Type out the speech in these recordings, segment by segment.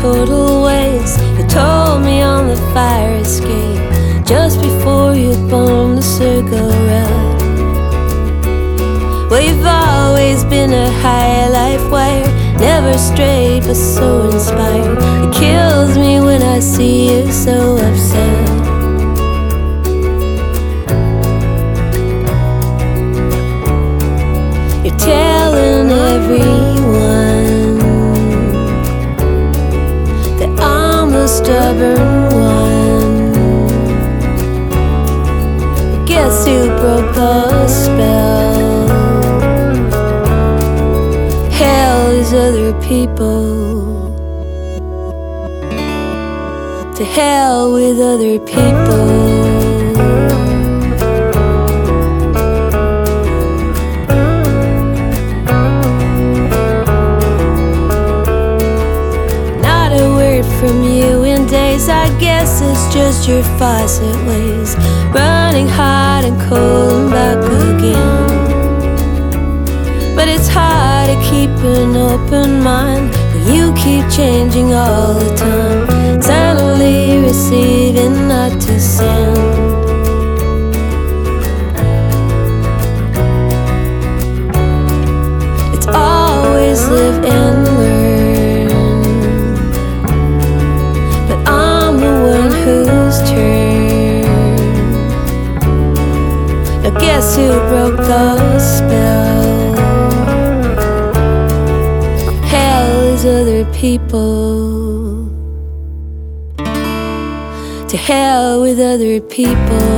total waste. You told me on the fire escape just before you bombed the cigarette. Well, you've always been a high life wire, never straight but so inspired. It kills me when I see you so upset. You're telling everyone that I'm the stubborn one. But guess who broke the spell? Hell is other people. To hell with other people. From you in days, I guess it's just your faucet ways, running hot and cold and back again. But it's hard to keep an open mind when you keep changing all the time, suddenly receiving not to send. It's always live and learn. Now guess who broke the spell? Hell is other people. To hell with other people.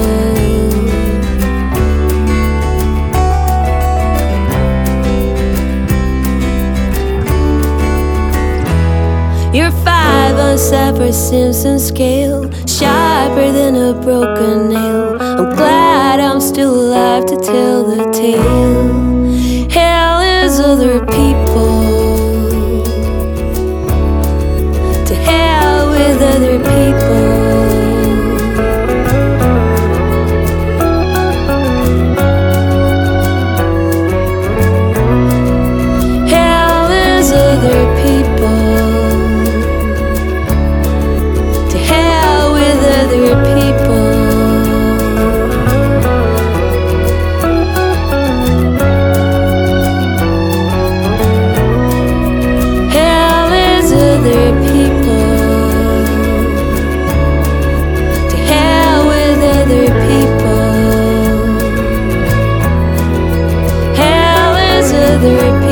You're 5 on Saffir-Simpson scale, sharper than a broken nail. I'm glad I'm still alive to tell the tale. Hell is other people. To hell with other people. Hell is other people. Other